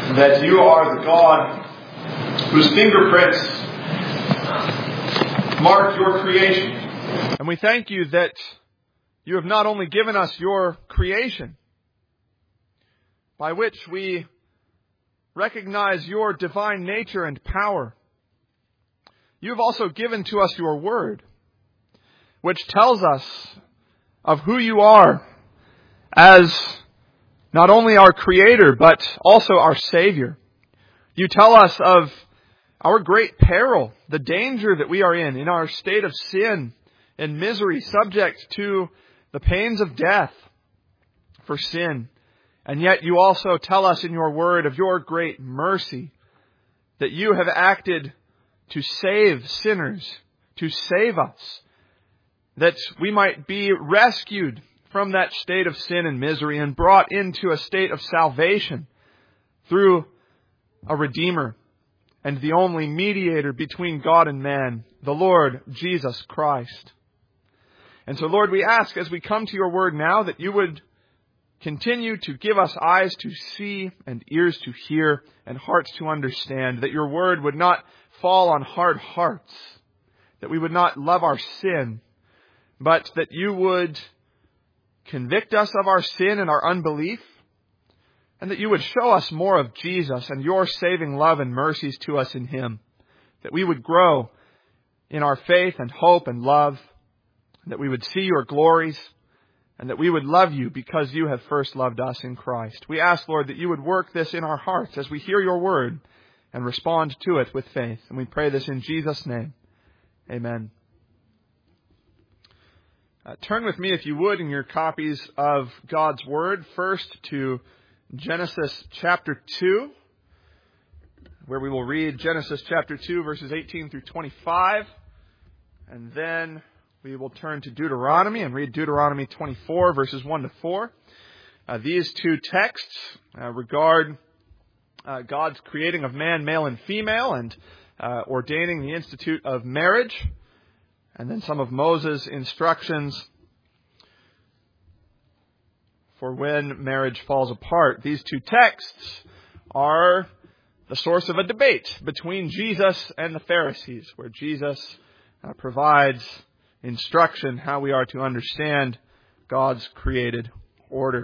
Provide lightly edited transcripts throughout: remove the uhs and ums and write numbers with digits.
that you are the God whose fingerprints mark your creation. And we thank you that you have not only given us your creation, by which we recognize your divine nature and power. You have also given to us your word, which tells us of who you are as not only our Creator, but also our Savior. You tell us of our great peril, the danger that we are in our state of sin and misery, subject to the pains of death for sin. And yet you also tell us in your word of your great mercy, that you have acted to save sinners, to save us, that we might be rescued from that state of sin and misery and brought into a state of salvation through a Redeemer and the only mediator between God and man, the Lord Jesus Christ. And so, Lord, we ask as we come to your word now that you would continue to give us eyes to see and ears to hear and hearts to understand, that your word would not fall on hard hearts, that we would not love our sin, but that you would convict us of our sin and our unbelief, and that you would show us more of Jesus and your saving love and mercies to us in him, that we would grow in our faith and hope and love, that we would see your glories, and that we would love you because you have first loved us in Christ. We ask, Lord, that you would work this in our hearts as we hear your word and respond to it with faith. And we pray this in Jesus' name. Amen. Turn with me, if you would, in your copies of God's Word, first to Genesis chapter 2, where we will read Genesis chapter 2, verses 18 through 25. And then we will turn to Deuteronomy and read Deuteronomy 24, verses 1 to 4. These two texts regard God's creating of man, male and female, and ordaining the institute of marriage. And then some of Moses' instructions for when marriage falls apart. These two texts are the source of a debate between Jesus and the Pharisees, where Jesus provides instruction how we are to understand God's created order.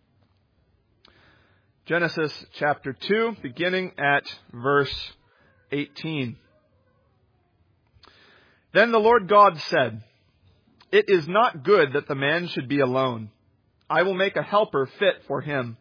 Genesis chapter 2, beginning at verse 18. Then the Lord God said, "It is not good that the man should be alone. I will make a helper fit for him."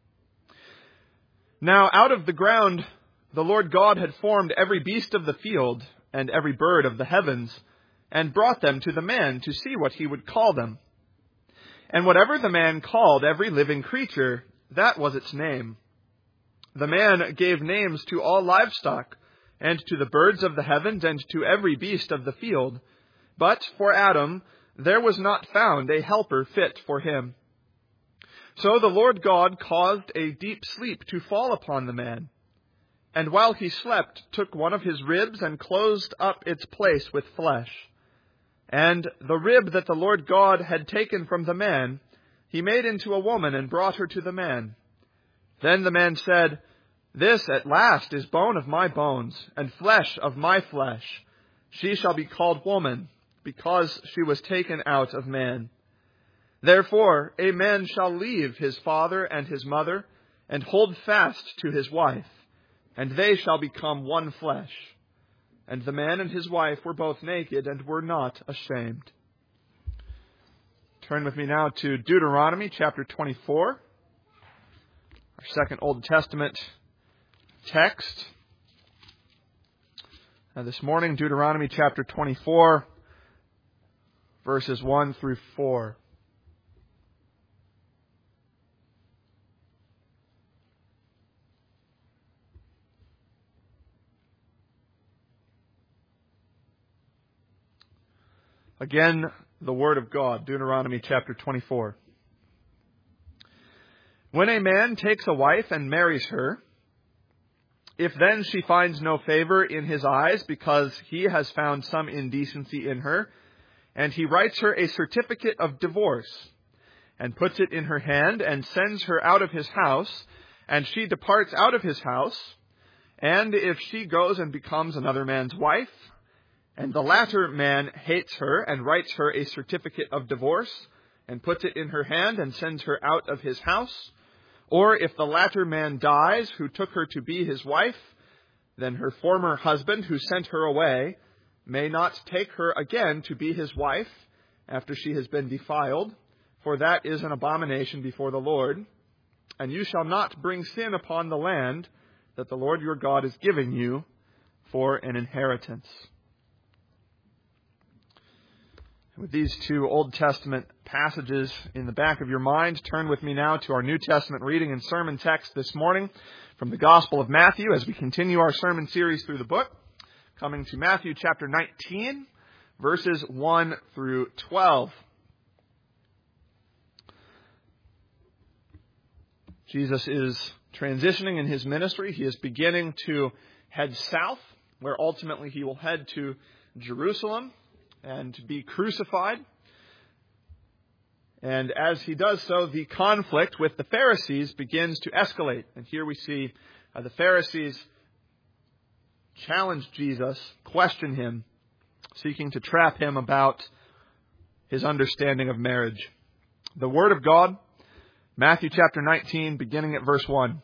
Now out of the ground the Lord God had formed every beast of the field and every bird of the heavens, and brought them to the man to see what he would call them. And whatever the man called every living creature, that was its name. The man gave names to all livestock, and to the birds of the heavens, and to every beast of the field. But for Adam there was not found a helper fit for him. So the Lord God caused a deep sleep to fall upon the man, and while he slept took one of his ribs and closed up its place with flesh. And the rib that the Lord God had taken from the man, he made into a woman and brought her to the man. Then the man said, "This at last is bone of my bones, and flesh of my flesh. She shall be called woman, because she was taken out of man. Therefore a man shall leave his father and his mother, and hold fast to his wife, and they shall become one flesh. And the man and his wife were both naked and were not ashamed." Turn with me now to Deuteronomy chapter 24, our second Old Testament text. This morning, Deuteronomy chapter 24, verses 1 through 4. Again, the Word of God, Deuteronomy chapter 24. When a man takes a wife and marries her, if then she finds no favor in his eyes because he has found some indecency in her, and he writes her a certificate of divorce, and puts it in her hand, and sends her out of his house, and she departs out of his house, and if she goes and becomes another man's wife, and the latter man hates her and writes her a certificate of divorce, and puts it in her hand and sends her out of his house, or if the latter man dies who took her to be his wife, then her former husband who sent her away may not take her again to be his wife after she has been defiled, for that is an abomination before the Lord. And you shall not bring sin upon the land that the Lord your God is giving you for an inheritance. With these two Old Testament passages in the back of your mind, turn with me now to our New Testament reading and sermon text this morning from the Gospel of Matthew as we continue our sermon series through the book, coming to Matthew chapter 19, verses 1 through 12. Jesus is transitioning in his ministry. He is beginning to head south, where ultimately he will head to Jerusalem and to be crucified. And as he does so, the conflict with the Pharisees begins to escalate. And here we see the Pharisees challenge Jesus, question him, seeking to trap him about his understanding of marriage. The Word of God, Matthew chapter 19, beginning at verse 1.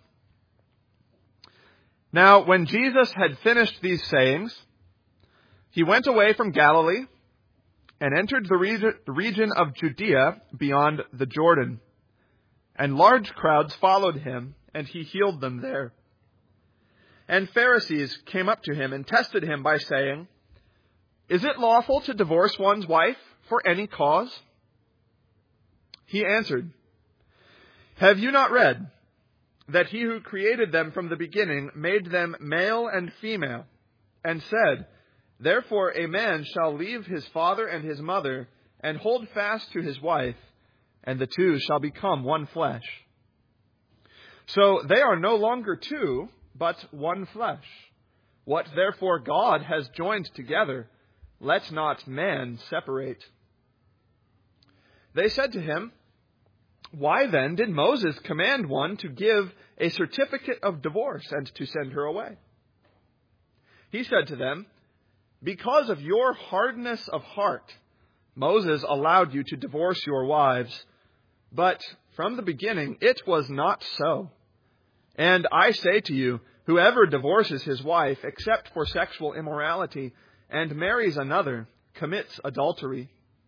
Now, when Jesus had finished these sayings, he went away from Galilee and entered the region of Judea beyond the Jordan. And large crowds followed him, and he healed them there. And Pharisees came up to him and tested him by saying, "Is it lawful to divorce one's wife for any cause?" He answered, "Have you not read that he who created them from the beginning made them male and female, and said, 'Therefore a man shall leave his father and his mother, and hold fast to his wife, and the two shall become one flesh.' So they are no longer two, but one flesh. What therefore God has joined together, let not man separate." They said to him, "Why then did Moses command one to give a certificate of divorce and to send her away?" He said to them, "Because of your hardness of heart, Moses allowed you to divorce your wives, but from the beginning it was not so. And I say to you, whoever divorces his wife except for sexual immorality and marries another commits adultery."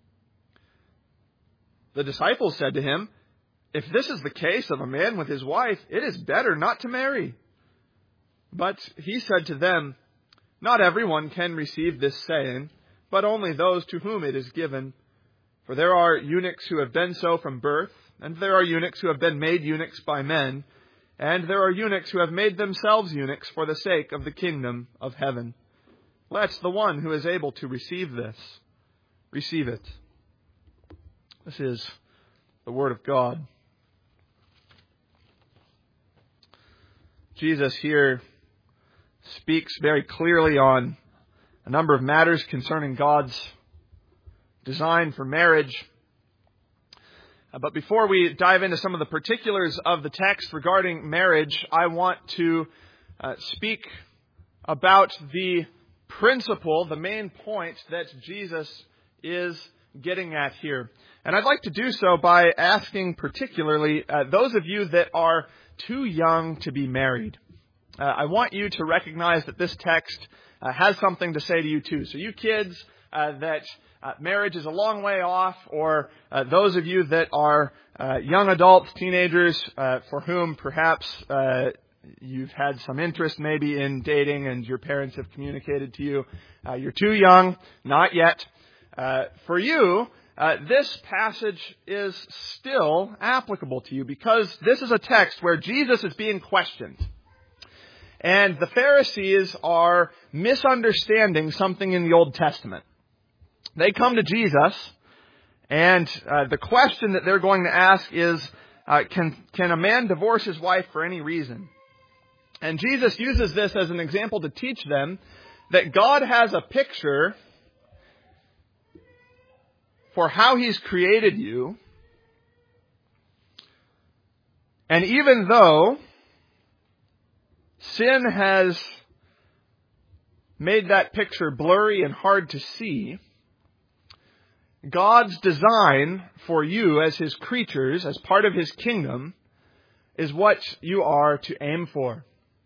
The disciples said to him, "If this is the case of a man with his wife, it is better not to marry." But he said to them, "Not everyone can receive this saying, but only those to whom it is given. For there are eunuchs who have been so from birth, and there are eunuchs who have been made eunuchs by men, and there are eunuchs who have made themselves eunuchs for the sake of the kingdom of heaven. Let the one who is able to receive this, receive it." This is the Word of God. Jesus here speaks very clearly on a number of matters concerning God's design for marriage. But before we dive into some of the particulars of the text regarding marriage, I want to speak about the principle, the main point that Jesus is getting at here. And I'd like to do so by asking particularly those of you that are too young to be married. I want you to recognize that this text has something to say to you too. So you kids that marriage is a long way off, or those of you that are young adults, teenagers, for whom perhaps you've had some interest maybe in dating and your parents have communicated to you, you're too young, not yet. For you, this passage is still applicable to you because this is a text where Jesus is being questioned. And the Pharisees are misunderstanding something in the Old Testament. They come to Jesus, and the question that they're going to ask is, can a man divorce his wife for any reason? And Jesus uses this as an example to teach them that God has a picture for how He's created you. And even though sin has made that picture blurry and hard to see, God's design for you as His creatures, as part of His kingdom, is what you are to aim for.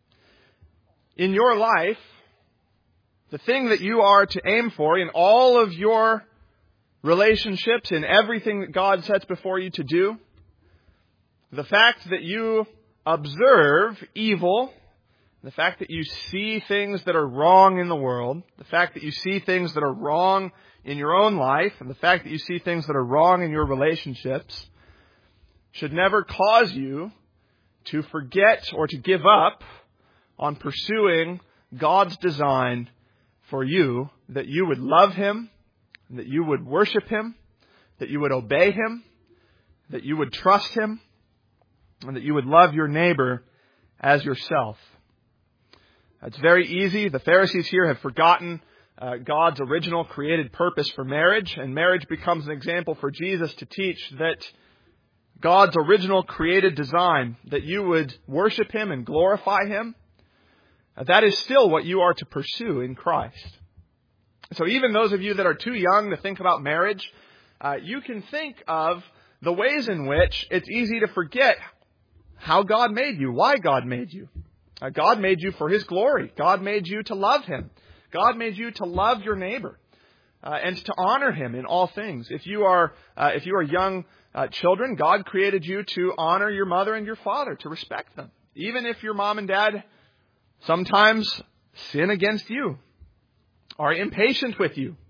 In your life, the thing that you are to aim for in all of your relationships, in everything that God sets before you to do, the fact that you observe evil, the fact that you see things that are wrong in the world, the fact that you see things that are wrong in your own life, and the fact that you see things that are wrong in your relationships, should never cause you to forget or to give up on pursuing God's design for you, that you would love Him, that you would worship Him, that you would obey Him, that you would trust Him, and that you would love your neighbor as yourself. It's very easy. The Pharisees here have forgotten God's original created purpose for marriage, and marriage becomes an example for Jesus to teach that God's original created design, that you would worship Him and glorify Him, that is still what you are to pursue in Christ. So even those of you that are too young to think about marriage, you can think of the ways in which it's easy to forget how God made you, why God made you. God made you for His glory. God made you to love Him. God made you to love your neighbor and to honor Him in all things. If you are young children, God created you to honor your mother and your father, to respect them. Even if your mom and dad sometimes sin against you, are impatient with you,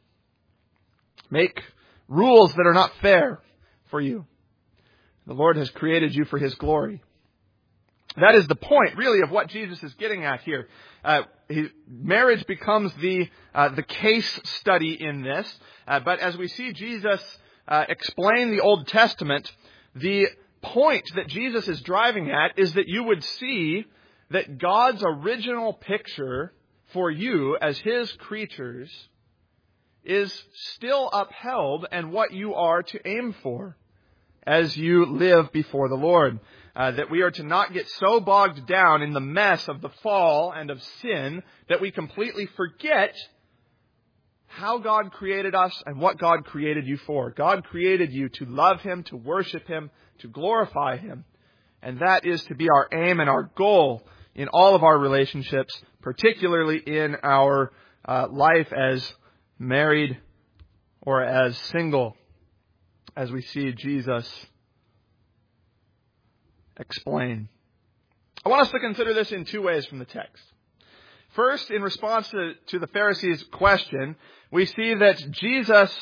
make rules that are not fair for you. The Lord has created you for His glory. That is the point, really, of what Jesus is getting at here. Marriage becomes the case study in this. But as we see Jesus explain the Old Testament, the point that Jesus is driving at is that you would see that God's original picture for you as His creatures is still upheld and what you are to aim for as you live before the Lord. That we are to not get so bogged down in the mess of the fall and of sin that we completely forget how God created us and what God created you for. God created you to love Him, to worship Him, to glorify Him. And that is to be our aim and our goal in all of our relationships, particularly in our life as married or as single, as we see Jesus explain. I want us to consider this in two ways from the text. First, in response to the Pharisees' question, we see that Jesus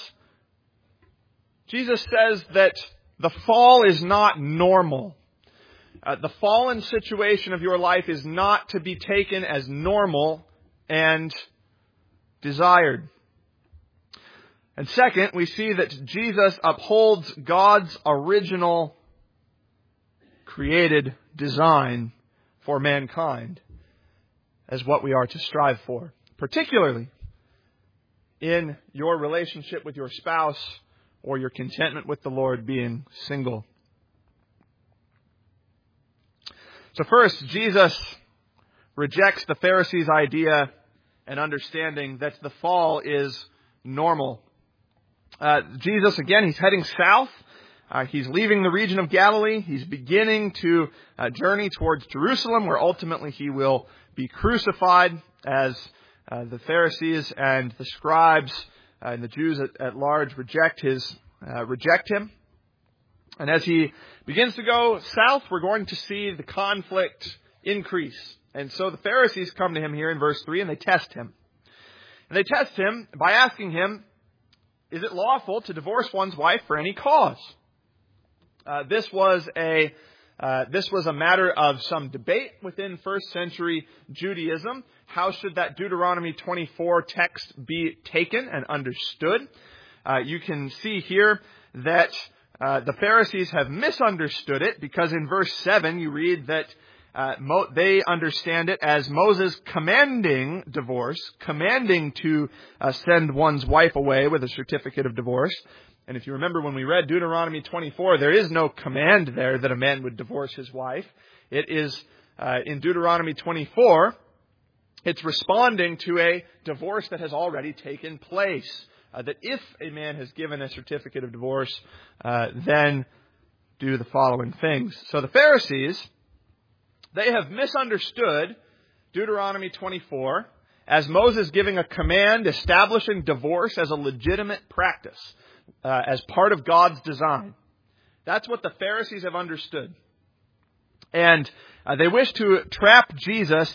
says that the fall is not normal. The fallen situation of your life is not to be taken as normal and desired. And second, we see that Jesus upholds God's original created design for mankind as what we are to strive for, particularly in your relationship with your spouse or your contentment with the Lord being single. So first, Jesus rejects the Pharisees' idea and understanding that the fall is normal. Jesus, again, He's heading south. He's leaving the region of Galilee. He's beginning to journey towards Jerusalem, where ultimately He will be crucified, as the Pharisees and the scribes and the Jews at large reject Him. And as He begins to go south, we're going to see the conflict increase. And so the Pharisees come to Him here in verse 3 and they test Him. And they test Him by asking Him, is it lawful to divorce one's wife for any cause? This was a matter of some debate within first century Judaism. How should that Deuteronomy 24 text be taken and understood? You can see here that the Pharisees have misunderstood it, because in verse 7 you read that they understand it as Moses commanding divorce, commanding to send one's wife away with a certificate of divorce. And if you remember when we read Deuteronomy 24, there is no command there that a man would divorce his wife. It is in Deuteronomy 24, it's responding to a divorce that has already taken place. That if a man has given a certificate of divorce, then do the following things. So the Pharisees, they have misunderstood Deuteronomy 24 as Moses giving a command establishing divorce as a legitimate practice, as part of God's design. That's what the Pharisees have understood. And they wish to trap Jesus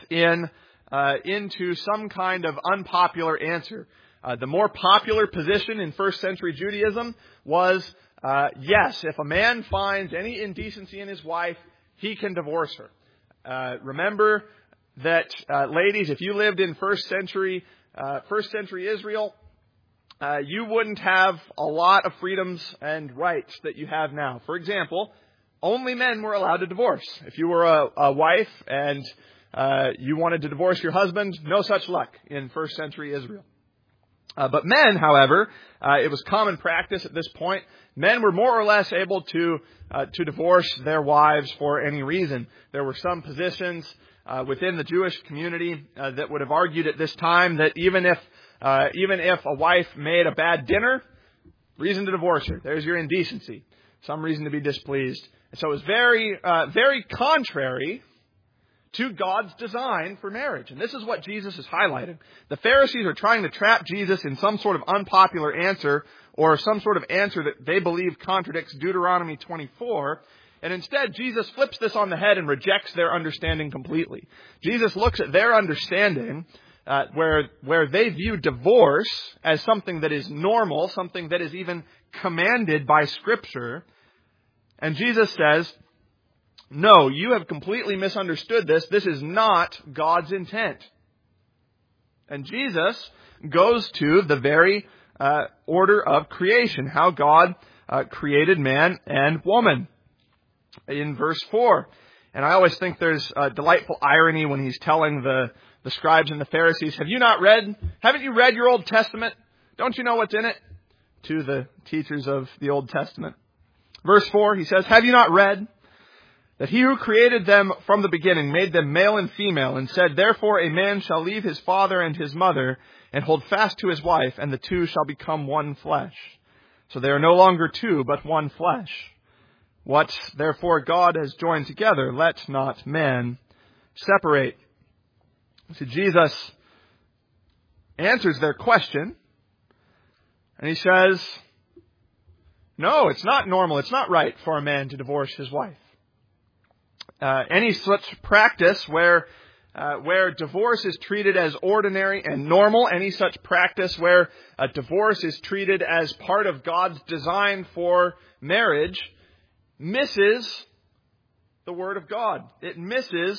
into some kind of unpopular answer. The more popular position in first century Judaism was, yes, if a man finds any indecency in his wife, he can divorce her. Remember that, ladies, if you lived in first century Israel, you wouldn't have a lot of freedoms and rights that you have now. For example, only men were allowed to divorce. If you were a wife and you wanted to divorce your husband, no such luck in first century Israel. But men, however, it was common practice at this point. Men were more or less able to divorce their wives for any reason. There were some positions within the Jewish community that would have argued at this time that even if a wife made a bad dinner, reason to divorce her. There's your indecency. Some reason to be displeased. And so it was very contrary to God's design for marriage. And this is what Jesus is highlighting. The Pharisees are trying to trap Jesus in some sort of unpopular answer or some sort of answer that they believe contradicts Deuteronomy 24. And instead, Jesus flips this on the head and rejects their understanding completely. Jesus looks at their understanding where they view divorce as something that is normal, something that is even commanded by Scripture. And Jesus says, no, you have completely misunderstood this. This is not God's intent. And Jesus goes to the very order of creation, how God created man and woman in verse 4. And I always think there's a delightful irony when he's telling the scribes and the Pharisees, haven't you read your Old Testament? Don't you know what's in it? To the teachers of the Old Testament. Verse 4, he says, have you not read that he who created them from the beginning made them male and female, and said, therefore a man shall leave his father and his mother, and hold fast to his wife, and the two shall become one flesh. So they are no longer two, but one flesh. What therefore God has joined together, let not man separate. So Jesus answers their question, and he says, no, it's not normal, it's not right for a man to divorce his wife. Any such practice where divorce is treated as ordinary and normal, any such practice where divorce is treated as part of God's design for marriage, misses the Word of God. It misses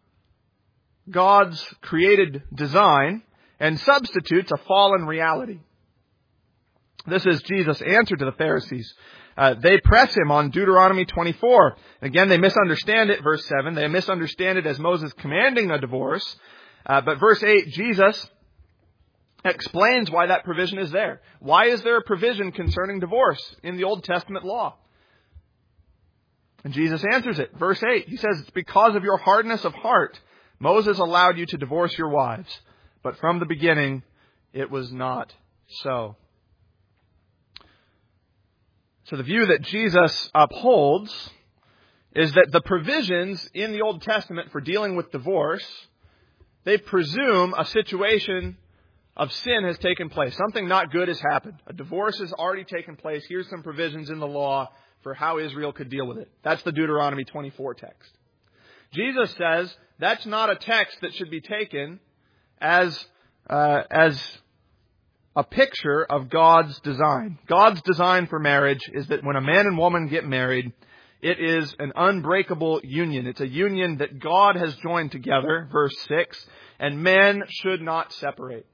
God's created design and substitutes a fallen reality. This is Jesus' answer to the Pharisees. They press him on Deuteronomy 24. Again, they misunderstand it, verse 7. They misunderstand it as Moses commanding a divorce. But verse 8, Jesus explains why that provision is there. Why is there a provision concerning divorce in the Old Testament law? And Jesus answers it. Verse 8, he says, it's because of your hardness of heart, Moses allowed you to divorce your wives. But from the beginning, it was not so. So the view that Jesus upholds is that the provisions in the Old Testament for dealing with divorce, they presume a situation of sin has taken place. Something not good has happened. A divorce has already taken place. Here's some provisions in the law for how Israel could deal with it. That's the Deuteronomy 24 text. Jesus says that's not a text that should be taken as a picture of God's design. God's design for marriage is that when a man and woman get married, it is an unbreakable union. It's a union that God has joined together, verse 6, and man should not separate.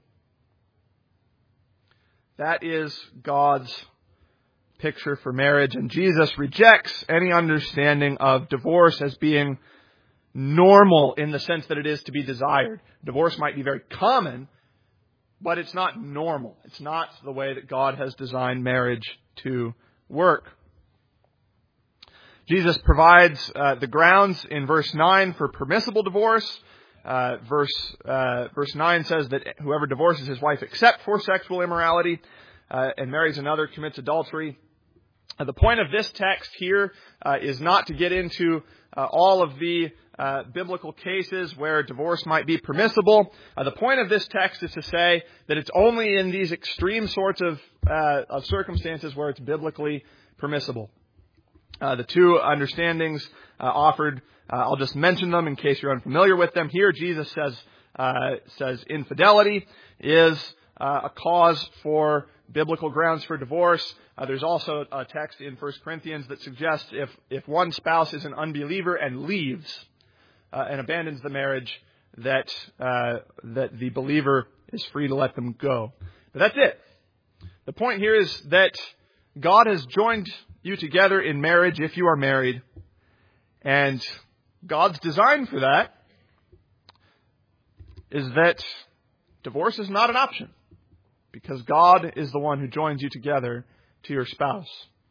That is God's picture for marriage, and Jesus rejects any understanding of divorce as being normal in the sense that it is to be desired. Divorce might be very common, but it's not normal. It's not the way that God has designed marriage to work. Jesus provides the grounds in verse 9 for permissible divorce. Verse 9 says that whoever divorces his wife except for sexual immorality and marries another commits adultery. The point of this text here is not to get into all of the biblical cases where divorce might be permissible. The point of this text is to say that it's only in these extreme sorts of circumstances where it's biblically permissible. The two understandings offered, I'll just mention them in case you're unfamiliar with them. Here, Jesus says infidelity is a cause for biblical grounds for divorce. There's also a text in 1 Corinthians that suggests if one spouse is an unbeliever and leaves and abandons the marriage, that the believer is free to let them go. But that's it. The point here is that God has joined you together in marriage if you are married. And God's design for that is that divorce is not an option, because God is the one who joins you together to your spouse.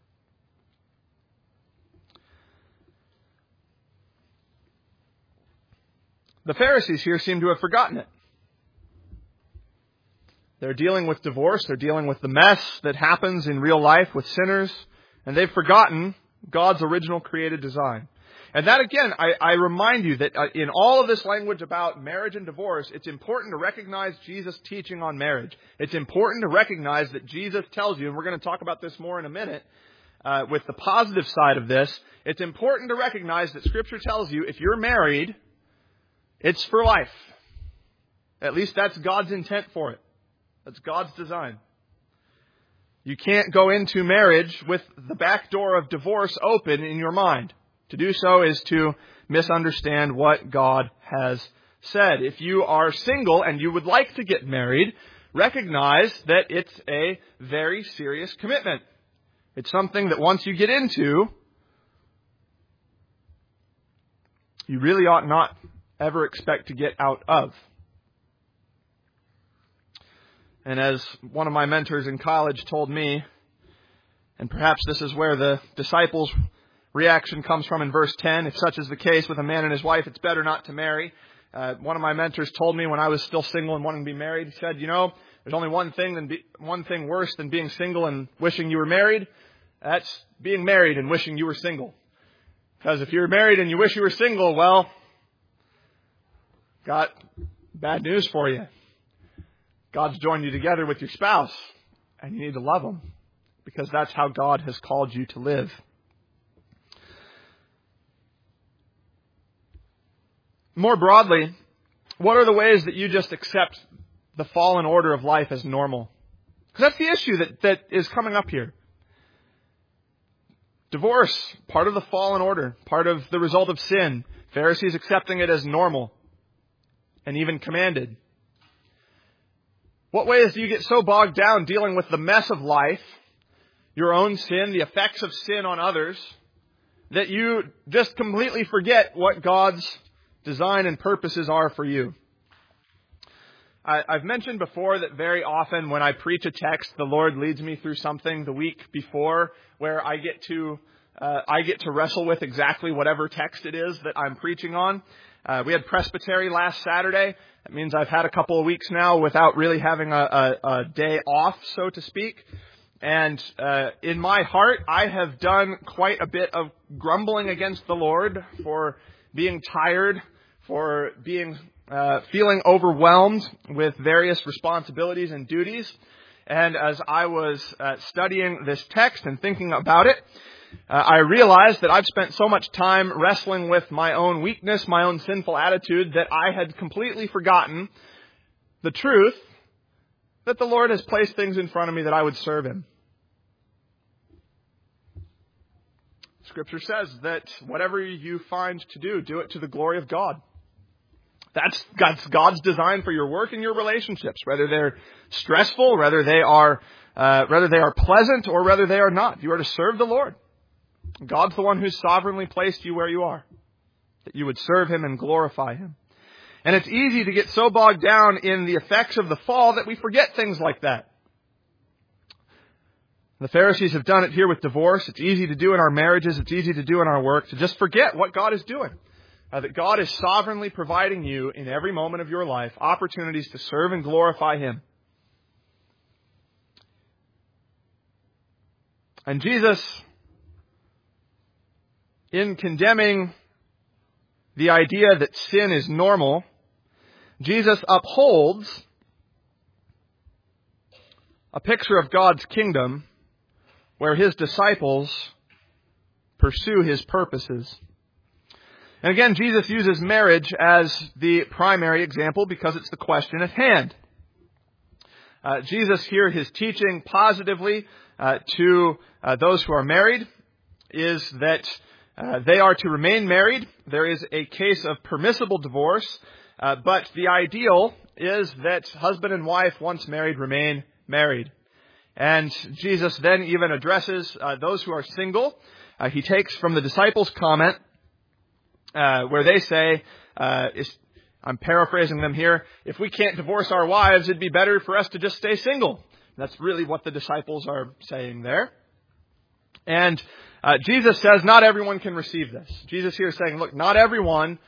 The Pharisees here seem to have forgotten it. They're dealing with divorce. They're dealing with the mess that happens in real life with sinners. And they've forgotten God's original created design. And that, again, I remind you that in all of this language about marriage and divorce, it's important to recognize Jesus' teaching on marriage. It's important to recognize that Jesus tells you, and we're going to talk about this more in a minute, with the positive side of this, it's important to recognize that Scripture tells you if you're married, it's for life. At least that's God's intent for it. That's God's design. You can't go into marriage with the back door of divorce open in your mind. To do so is to misunderstand what God has said. If you are single and you would like to get married, recognize that it's a very serious commitment. It's something that once you get into, you really ought not ever expect to get out of. And as one of my mentors in college told me, and perhaps this is where the disciples' reaction comes from in verse 10, if such is the case with a man and his wife, it's better not to marry. One of my mentors told me when I was still single and wanting to be married, he said, there's only one thing worse than being single and wishing you were married. That's being married and wishing you were single. Because if you're married and you wish you were single, well, got bad news for you. God's joined you together with your spouse, and you need to love them, because that's how God has called you to live. More broadly, what are the ways that you just accept the fallen order of life as normal? Because that's the issue that is coming up here. Divorce, part of the fallen order, part of the result of sin. Pharisees accepting it as normal and even commanded. What ways do you get so bogged down dealing with the mess of life, your own sin, the effects of sin on others, that you just completely forget what God's design and purposes are for you? I've mentioned before that very often when I preach a text, the Lord leads me through something the week before where I get to wrestle with exactly whatever text it is that I'm preaching on. We had Presbytery last Saturday. That means I've had a couple of weeks now without really having a day off, so to speak. And in my heart, I have done quite a bit of grumbling against the Lord for being tired, for being feeling overwhelmed with various responsibilities and duties. And as I was studying this text and thinking about it, I realized that I've spent so much time wrestling with my own weakness, my own sinful attitude, that I had completely forgotten the truth that the Lord has placed things in front of me that I would serve Him. Scripture says that whatever you find to do it to the glory of God. That's God's design for your work and your relationships, whether they're stressful, whether they are pleasant, or whether they are not. You are to serve the Lord. God's the one who's sovereignly placed you where you are, that you would serve Him and glorify Him. And it's easy to get so bogged down in the effects of the fall that we forget things like that. The Pharisees have done it here with divorce. It's easy to do in our marriages. It's easy to do in our work, to just forget what God is doing. That God is sovereignly providing you in every moment of your life opportunities to serve and glorify Him. And Jesus, in condemning the idea that sin is normal, Jesus upholds a picture of God's kingdom where His disciples pursue His purposes. And again, Jesus uses marriage as the primary example because it's the question at hand. Jesus here, His teaching positively to those who are married is that they are to remain married. There is a case of permissible divorce, but the ideal is that husband and wife, once married, remain married. And Jesus then even addresses those who are single. He takes from the disciples' comment where they say, I'm paraphrasing them here, if we can't divorce our wives, it'd be better for us to just stay single. That's really what the disciples are saying there. And Jesus says not everyone can receive this. Jesus here is saying, look, not everyone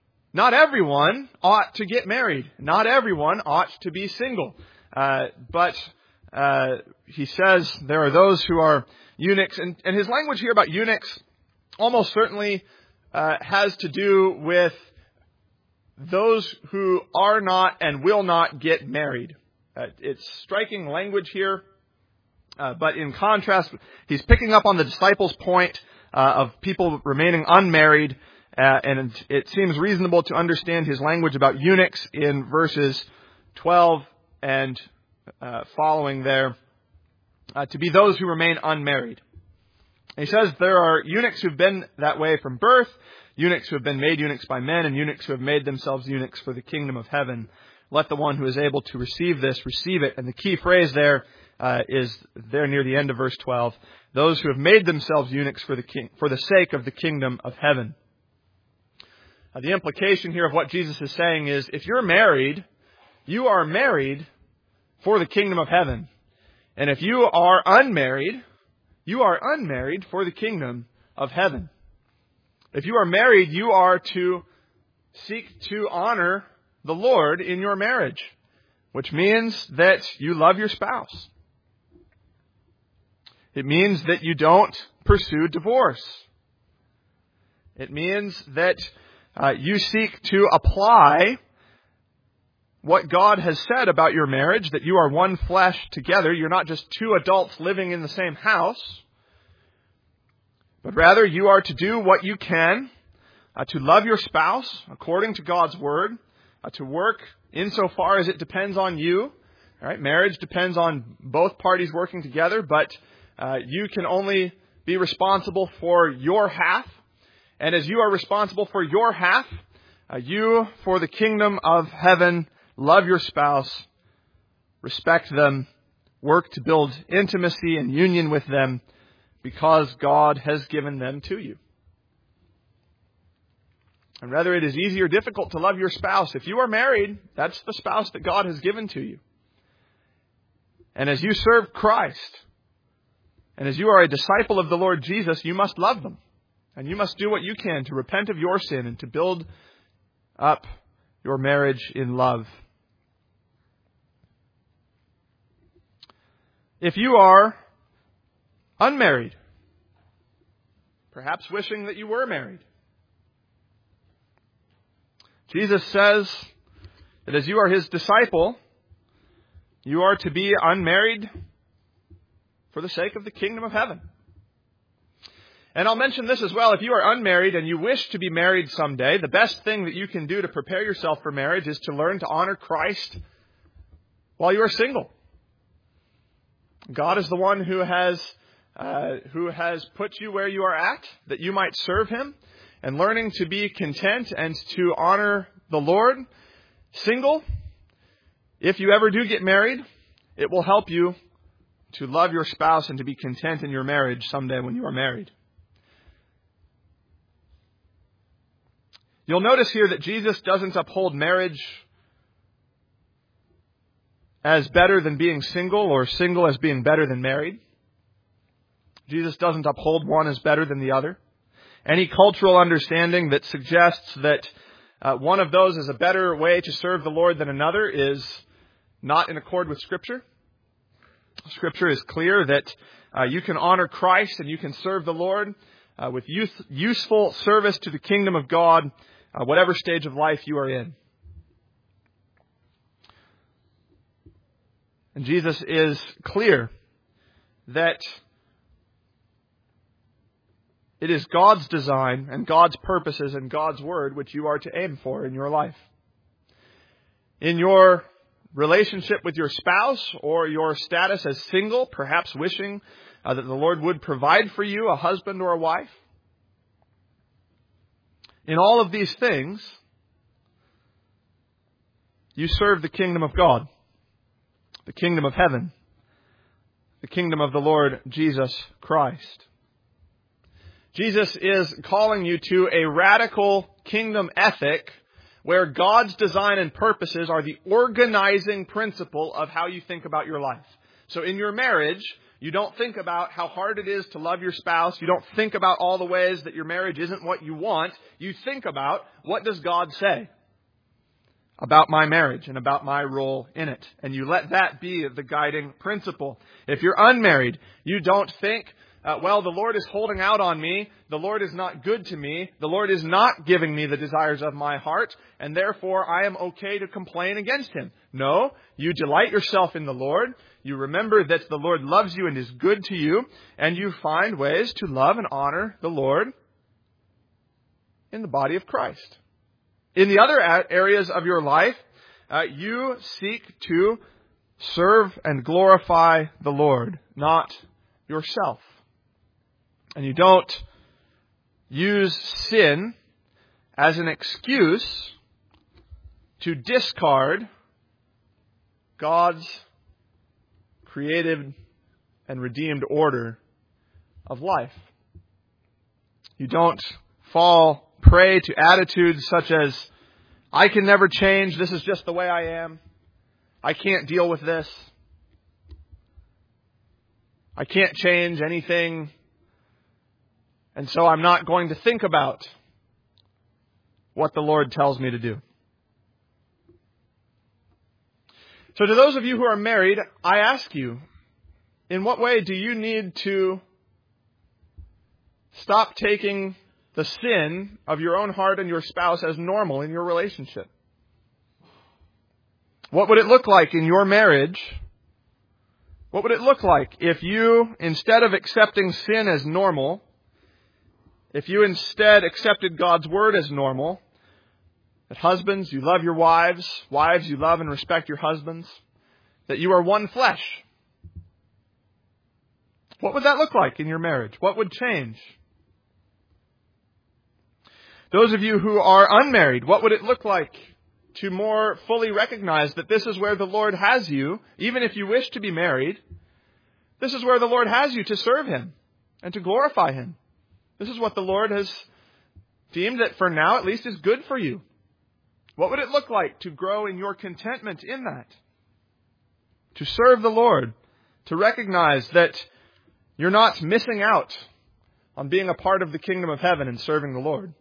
ought to get married. Not everyone ought to be single. But he says there are those who are eunuchs. And his language here about eunuchs almost certainly has to do with those who are not and will not get married. It's striking language here. But in contrast, he's picking up on the disciples' point of people remaining unmarried. And it seems reasonable to understand his language about eunuchs in verses 12 and following there to be those who remain unmarried. And he says there are eunuchs who've been that way from birth, eunuchs who have been made eunuchs by men, and eunuchs who have made themselves eunuchs for the kingdom of heaven. Let the one who is able to receive this, receive it. And the key phrase there is there near the end of verse 12. Those who have made themselves eunuchs for the sake of the kingdom of heaven. The implication here of what Jesus is saying is, if you're married, you are married for the kingdom of heaven. And if you are unmarried, you are unmarried for the kingdom of heaven. If you are married, you are to seek to honor the Lord in your marriage, which means that you love your spouse. It means that you don't pursue divorce. It means that you seek to apply what God has said about your marriage, that you are one flesh together. You're not just two adults living in the same house, but rather you are to do what you can to love your spouse according to God's word, to work insofar as it depends on you. All right, marriage depends on both parties working together, but you can only be responsible for your half. And as you are responsible for your half, you, for the kingdom of heaven, love your spouse, respect them, work to build intimacy and union with them because God has given them to you. And whether it is easy or difficult to love your spouse, if you are married, that's the spouse that God has given to you. And as you serve Christ, and as you are a disciple of the Lord Jesus, you must love them. And you must do what you can to repent of your sin and to build up your marriage in love. If you are unmarried, perhaps wishing that you were married, Jesus says that as you are His disciple, you are to be unmarried for the sake of the kingdom of heaven. And I'll mention this as well. If you are unmarried and you wish to be married someday, the best thing that you can do to prepare yourself for marriage is to learn to honor Christ while you are single. God is the one who has put you where you are at, that you might serve Him, and learning to be content and to honor the Lord single. If you ever do get married, it will help you to love your spouse and to be content in your marriage someday when you are married. You'll notice here that Jesus doesn't uphold marriage as better than being single or single as being better than married. Jesus doesn't uphold one as better than the other. Any cultural understanding that suggests that one of those is a better way to serve the Lord than another is not in accord with Scripture. Scripture is clear that you can honor Christ and you can serve the Lord with useful service to the kingdom of God, whatever stage of life you are in. And Jesus is clear that it is God's design and God's purposes and God's word which you are to aim for in your life. In your relationship with your spouse or your status as single, perhaps wishing that the Lord would provide for you a husband or a wife. In all of these things, you serve the kingdom of God, the kingdom of heaven, the kingdom of the Lord Jesus Christ. Jesus is calling you to a radical kingdom ethic where God's design and purposes are the organizing principle of how you think about your life. So in your marriage, you don't think about how hard it is to love your spouse. You don't think about all the ways that your marriage isn't what you want. You think about, what does God say about my marriage and about my role in it? And you let that be the guiding principle. If you're unmarried, you don't think, well, the Lord is holding out on me. The Lord is not good to me. The Lord is not giving me the desires of my heart, and therefore I am okay to complain against Him. No, you delight yourself in the Lord. You remember that the Lord loves you and is good to you, and you find ways to love and honor the Lord in the body of Christ. In the other areas of your life, you seek to serve and glorify the Lord, not yourself. And you don't use sin as an excuse to discard God's created and redeemed order of life. You don't fall prey to attitudes such as, I can never change, this is just the way I am, I can't deal with this, I can't change anything, and so I'm not going to think about what the Lord tells me to do. So to those of you who are married, I ask you, in what way do you need to stop taking the sin of your own heart and your spouse as normal in your relationship? What would it look like in your marriage? What would it look like if you, instead of accepting sin as normal, if you instead accepted God's word as normal, that husbands, you love your wives, wives, you love and respect your husbands, that you are one flesh? What would that look like in your marriage? What would change? Those of you who are unmarried, what would it look like to more fully recognize that this is where the Lord has you, even if you wish to be married? This is where the Lord has you to serve Him and to glorify Him. This is what the Lord has deemed that for now at least is good for you. What would it look like to grow in your contentment in that? To serve the Lord, to recognize that you're not missing out on being a part of the kingdom of heaven and serving the Lord.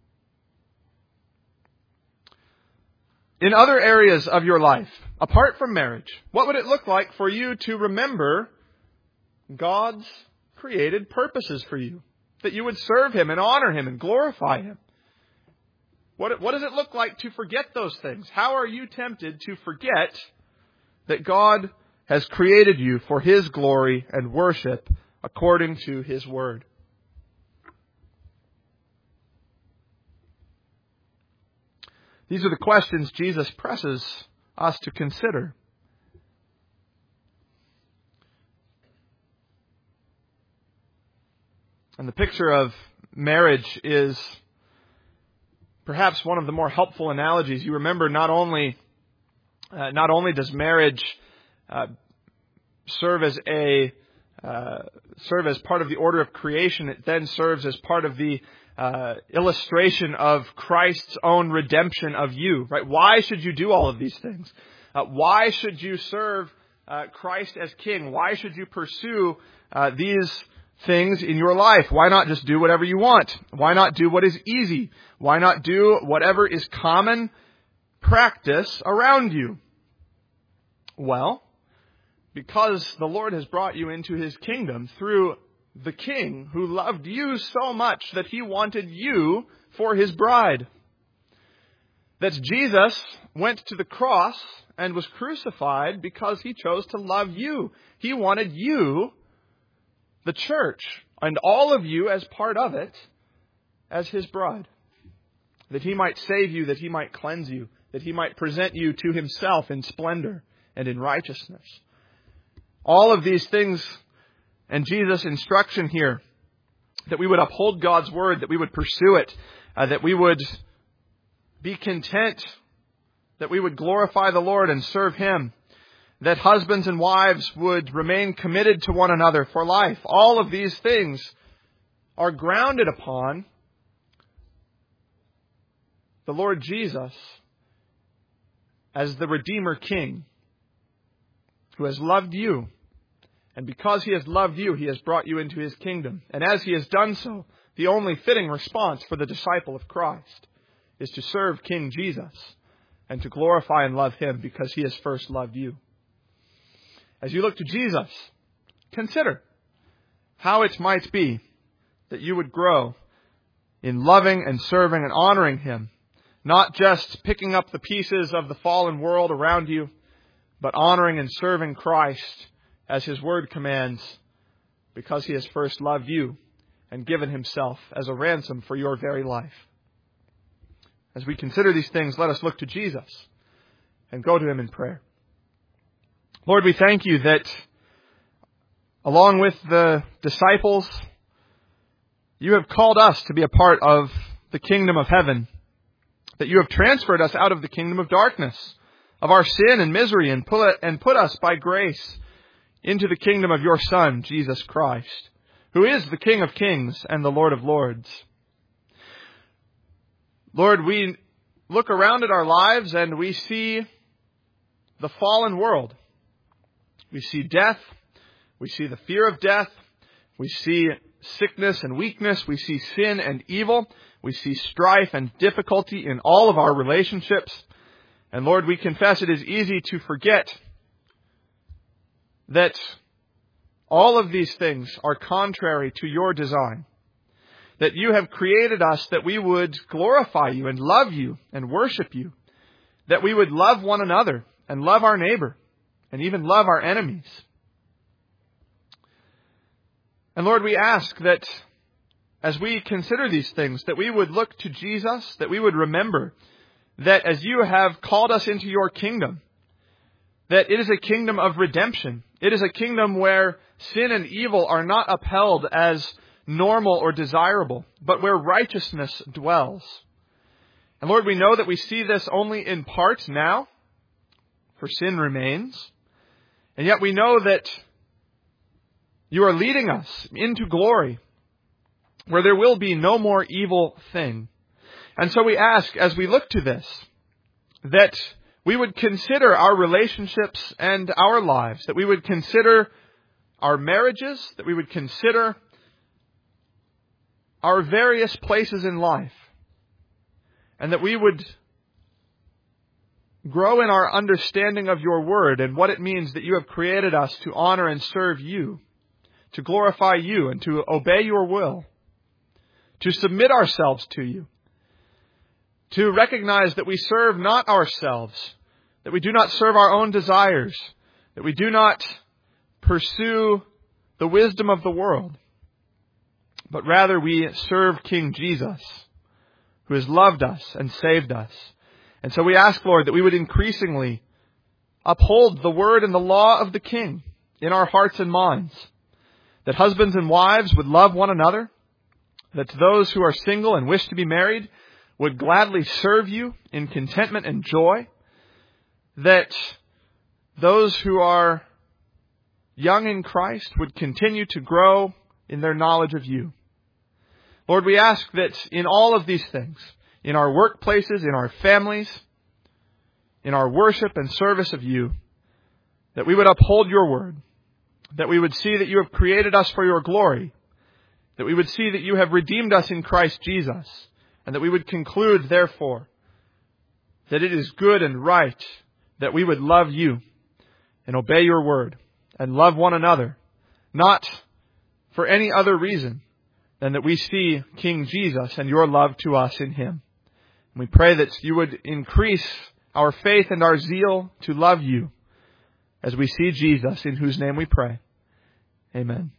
In other areas of your life, apart from marriage, what would it look like for you to remember God's created purposes for you? That you would serve Him and honor Him and glorify Him. What does it look like to forget those things? How are you tempted to forget that God has created you for His glory and worship according to His Word? These are the questions Jesus presses us to consider. And the picture of marriage is perhaps one of the more helpful analogies. You remember not only does marriage serve as part of the order of creation, it then serves as part of the illustration of Christ's own redemption of you. Right? Why should you do all of these things? Why should you serve Christ as King? Why should you pursue these things in your life? Why not just do whatever you want? Why not do what is easy? Why not do whatever is common practice around you? Well, because the Lord has brought you into His kingdom through the King who loved you so much that He wanted you for His bride. That Jesus went to the cross and was crucified because He chose to love you. He wanted you, the church, and all of you as part of it, as His bride. That He might save you, that He might cleanse you, that He might present you to Himself in splendor and in righteousness. All of these things and Jesus' instruction here, that we would uphold God's word, that we would pursue it, that we would be content, that we would glorify the Lord and serve Him, that husbands and wives would remain committed to one another for life. All of these things are grounded upon the Lord Jesus as the Redeemer King who has loved you. And because He has loved you, He has brought you into His kingdom. And as He has done so, the only fitting response for the disciple of Christ is to serve King Jesus and to glorify and love Him because He has first loved you. As you look to Jesus, consider how it might be that you would grow in loving and serving and honoring Him, not just picking up the pieces of the fallen world around you, but honoring and serving Christ as His word commands, because He has first loved you and given Himself as a ransom for your very life. As we consider these things, let us look to Jesus and go to Him in prayer. Lord, we thank You that along with the disciples, You have called us to be a part of the kingdom of heaven, that You have transferred us out of the kingdom of darkness, of our sin and misery, and put us by grace into the kingdom of Your Son, Jesus Christ, who is the King of kings and the Lord of lords. Lord, we look around at our lives and we see the fallen world. We see death. We see the fear of death. We see sickness and weakness. We see sin and evil. We see strife and difficulty in all of our relationships. And Lord, we confess it is easy to forget that all of these things are contrary to Your design. That You have created us that we would glorify You and love You and worship You. That we would love one another and love our neighbor and even love our enemies. And Lord, we ask that as we consider these things, that we would look to Jesus, that we would remember that as You have called us into Your kingdom, that it is a kingdom of redemption. It is a kingdom where sin and evil are not upheld as normal or desirable, but where righteousness dwells. And Lord, we know that we see this only in part now, for sin remains. And yet we know that You are leading us into glory, where there will be no more evil thing. And so we ask, as we look to this, that we would consider our relationships and our lives, that we would consider our marriages, that we would consider our various places in life, and that we would grow in our understanding of Your word and what it means that You have created us to honor and serve You, to glorify You and to obey Your will, to submit ourselves to You, to recognize that we serve not ourselves, that we do not serve our own desires, that we do not pursue the wisdom of the world, but rather we serve King Jesus, who has loved us and saved us. And so we ask, Lord, that we would increasingly uphold the word and the law of the King in our hearts and minds, that husbands and wives would love one another, that those who are single and wish to be married would gladly serve You in contentment and joy, that those who are young in Christ would continue to grow in their knowledge of You. Lord, we ask that in all of these things, in our workplaces, in our families, in our worship and service of You, that we would uphold Your word, that we would see that You have created us for Your glory, that we would see that you have redeemed us in Christ Jesus, and that we would conclude, therefore, that it is good and right that we would love you and obey your word and love one another, not for any other reason than that we see King Jesus and your love to us in him. And we pray that you would increase our faith and our zeal to love you as we see Jesus, in whose name we pray. Amen.